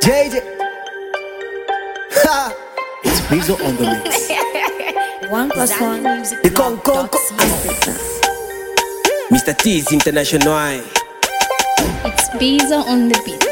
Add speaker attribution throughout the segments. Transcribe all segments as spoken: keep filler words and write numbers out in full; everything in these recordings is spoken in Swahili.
Speaker 1: J J. Ha! It's Bizzo on the mix.
Speaker 2: One plus one.
Speaker 1: The con con con.
Speaker 3: Mister T's International.
Speaker 2: It's Bizzo on the beat.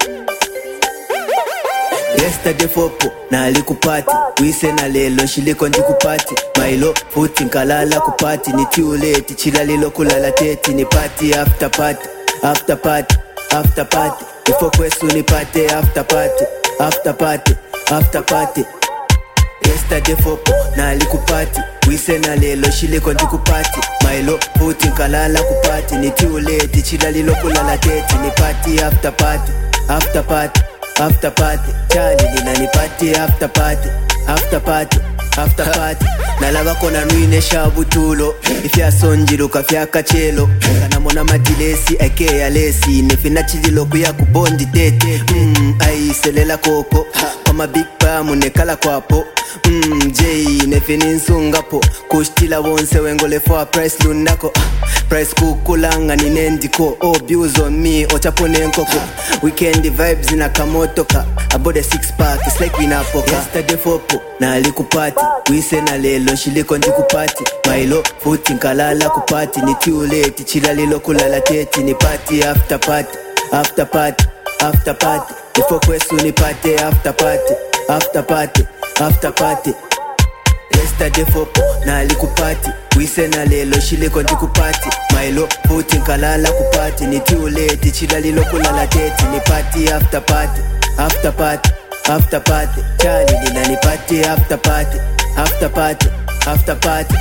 Speaker 1: Yesterday fopo na alikupati wise na lelo shiliko njikupati mailo futi nkalala kupati ni too late chila lilo kulala teti ni party after party after party after party ifo kwesu ni party after party after party after party. Yesterday fopo na alikupati wise na lelo shiliko njikupati mailo futi nkalala kupati ni too late chila lilo kulala teti ni party after party after party after party, Charlie nina ni party after party, after party, after party. Nalava kona nuine shabu tulo, ifya sonjiro kafya kachelo. Kana mona matilesi ake ya lesi, nefina chizilo kuya kubondi tete. Mm, ai selela koko, kama big pa munekala kwapo. Mm, J nefini nsungapo, kushtila wonse wengole for a price lunako. Price kukulanga ni nendiko, oh views on me, ochapone nkoko. Weekend vibes in a kamotoka, about a six pack, it's like we na poka. Yesterday fopo, na alikupati, wise na lelo shiliko njikupati. Mailo, futi nkalala kupati, ni too late, chila lilo kulala teti, ni party after party, after party, after party. Ifo kwesu ni party after party, after party, after party. Yesterday fopo, na alikupati wise na lelo shiliko njikupati mailo, futi nkalala kupati ni too late, chila lilo kulala teti ni party after party, after party, after party. Charlie nina ni party after party, after party, after party.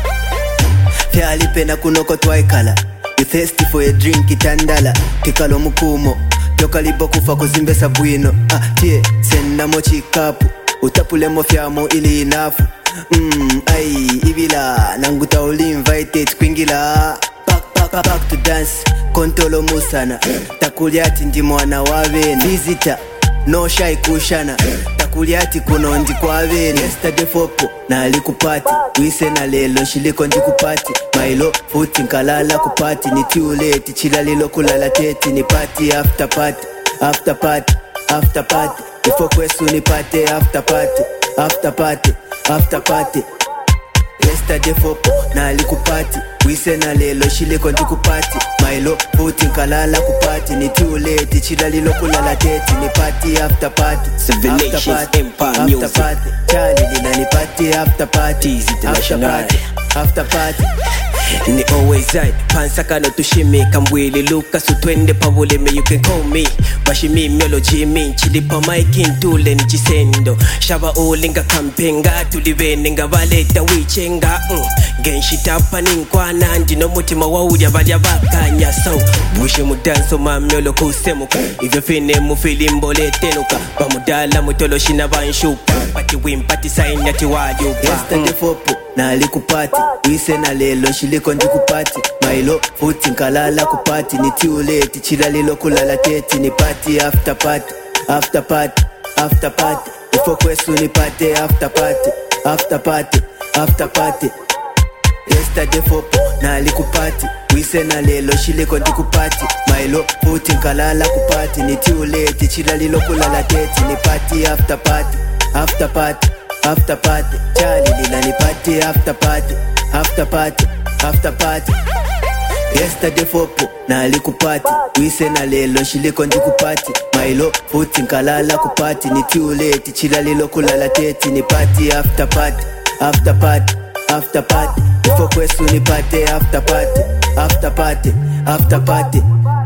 Speaker 1: Fya alipena kunoko twaikala, you thirsty for a drink itandala. Kikalo mukumo, yoka libo kufa kuzimbe sabuino. Ah, tie, senda mochi kapu, utapule mofyamo ili inafu. Mm, ai, ibila, nanguta uli invited kwingila. Back, back, back, back to dance, kontolo musana. Takuliati ndi mwana wavena. Visitor, no shy kushana. Takuliati kuno ndi kwa vena. Yesterday fopo, na alikupati wise na lelo shiliko njikupati mailo, futi nkalala kupati ni too late, chila lilo kulala teti ni party after party, after party, after party. Ifo kwesu ni party after party, after party, after party. Yesterday fopo, na alikupati wise na lelo shiliko njikupati mailo, futi nkalala kupati ni too late, chila lilo kulala teti ni party after party, after party, after party. Charlie nina ni party after party, after party, after party.
Speaker 3: Ni always I pansaka no tushimi kambwili Lucas utwende pavule me you can call me Bashimi melody me chili pa maikin tule ni chisendo Shaba olinga kampenga tulivene nga valeta wichenga mm. Genshitapa ninkwa nandi no mutima wauja valya bakanya so Bushe mudanso mamyolo kusemuka Ivyo fine mufilimbo letenuka Bamudala mutolo shina banshupa Pati wimpati sainati wajupa
Speaker 1: Yesterday fopo na alikupati wise na lelo shiliko njikupati mailo, futi nkalala kupati ni too late, chila lilo kulala teti ni party after party, after party, after party. Ifo kwesu ni party after party, after party, after party. Yesterday fopo na alikupati wise na lelo shiliko njikupati mailo, futi nkalala kupati ni too late, chila lilo kulala teti ni party after party, after party, after party. Charlie nina ni party after party, after party, after party. Yesterday fopo na alikupati wise na lelo shiliko njikupati mailo, futi nkalala kupati ni too late, chila lilo kulala teti ni party after party, after party, after party. Ifo kwesu ni party after party, after party, after party.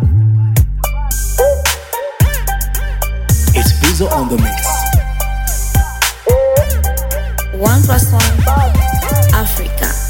Speaker 4: It's Bizzo on the mix.
Speaker 2: One plus one. Africa.